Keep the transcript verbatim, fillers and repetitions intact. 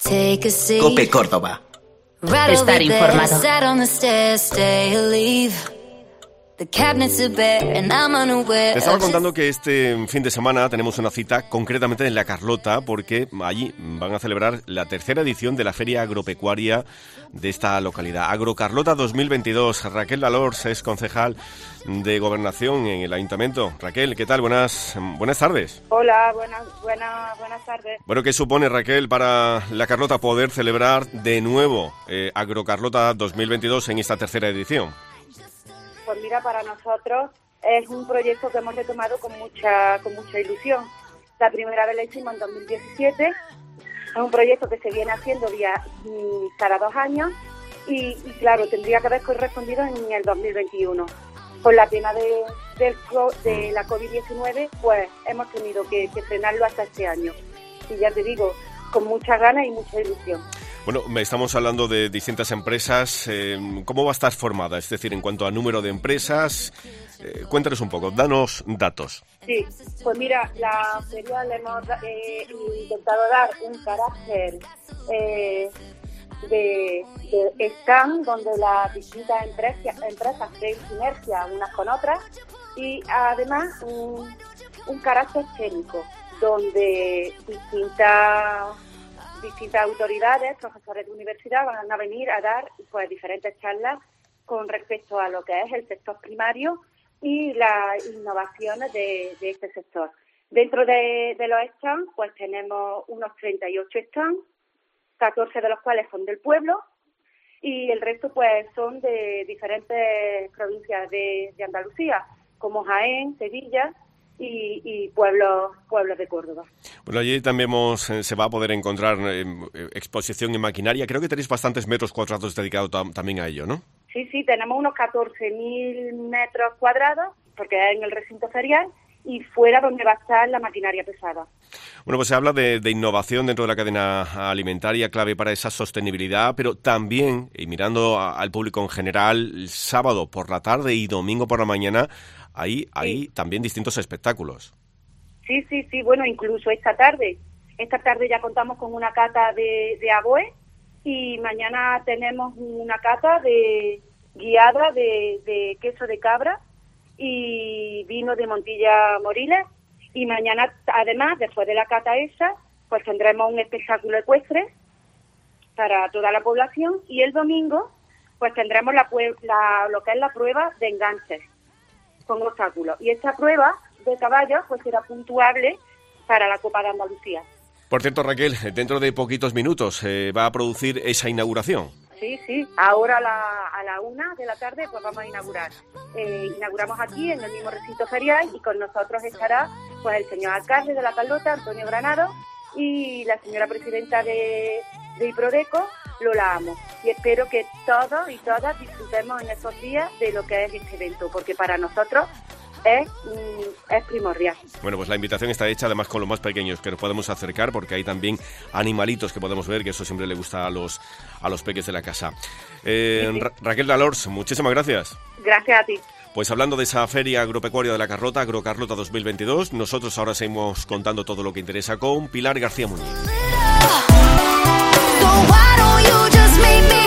COPE Córdoba. Estar informado. Te estaba contando que este fin de semana tenemos una cita concretamente en La Carlota, porque allí van a celebrar la tercera edición de la Feria Agropecuaria de esta localidad. Agrocarlota dos mil veintidós. Raquel Dalors es concejal de Gobernación en el Ayuntamiento. Raquel, ¿qué tal? Buenas, buenas tardes. Hola, buenas, buenas, buenas tardes. Bueno, ¿qué supone, Raquel, para La Carlota poder celebrar de nuevo eh, Agrocarlota dos mil veintidós en esta tercera edición? Pues mira, para nosotros es un proyecto que hemos retomado con mucha con mucha ilusión. La primera vez lo hicimos en dos mil diecisiete. Es un proyecto que se viene haciendo día, cada dos años y, y, claro, tendría que haber correspondido en el dos mil veintiuno. Con la pena de, de, de la covid diecinueve, pues hemos tenido que, que frenarlo hasta este año. Y ya te digo, con muchas ganas y mucha ilusión. Bueno, estamos hablando de distintas empresas. Eh, ¿Cómo va a estar formada? Es decir, en cuanto a número de empresas, eh, cuéntanos un poco, danos datos. Sí, pues mira, la feria le hemos eh, intentado dar un carácter eh, de, de stand, donde las distintas empresas, empresas creen sinergia unas con otras, y además un, un carácter técnico, donde distintas... distintas autoridades, profesores de universidad van a venir a dar pues diferentes charlas con respecto a lo que es el sector primario y las innovaciones de, de este sector. Dentro de, de los stands, pues tenemos unos treinta y ocho stands, catorce de los cuales son del pueblo y el resto pues son de diferentes provincias de, de Andalucía, como Jaén, Sevilla y, y pueblos pueblos de Córdoba. Bueno, allí también hemos, eh, se va a poder encontrar eh, exposición en maquinaria. Creo que tenéis bastantes metros cuadrados dedicados tam- también a ello, ¿no? Sí, sí, tenemos unos catorce mil metros cuadrados, porque es en el recinto ferial, y fuera donde va a estar la maquinaria pesada. Bueno, pues se habla de, de innovación dentro de la cadena alimentaria, clave para esa sostenibilidad, pero también, y mirando a, al público en general, el sábado por la tarde y domingo por la mañana, Ahí hay sí. también distintos espectáculos. Sí, sí, sí. Bueno, incluso esta tarde. Esta tarde ya contamos con una cata de, de Aboe y mañana tenemos una cata de guiada de, de queso de cabra y vino de Montilla Moriles. Y mañana, además, después de la cata esa, pues tendremos un espectáculo ecuestre para toda la población. Y el domingo, pues tendremos la, la lo que es la prueba de enganches con obstáculos. Y esta prueba de caballos pues será puntuable para la Copa de Andalucía. Por cierto, Raquel, dentro de poquitos minutos eh, va a producir esa inauguración. Sí, sí. Ahora a la, a la una de la tarde pues vamos a inaugurar. Eh, inauguramos aquí en el mismo recinto ferial y con nosotros estará pues el señor alcalde de La Carlota, Antonio Granado, y la señora presidenta de, de Iprodeco, Lola Amo. Y espero que todos y todas disfrutemos en estos días de lo que es este evento, porque para nosotros es, es primordial. Bueno, pues la invitación está hecha además con los más pequeños, que nos podemos acercar, porque hay también animalitos que podemos ver, que eso siempre le gusta a los a los peques de la casa. Eh, sí, sí. Ra- Raquel Dalors, muchísimas gracias. Gracias a ti. Pues hablando de esa feria agropecuaria de La Carlota, Agrocarlota dos mil veintidós, nosotros ahora seguimos contando todo lo que interesa con Pilar García Muñiz. So why don't you just make me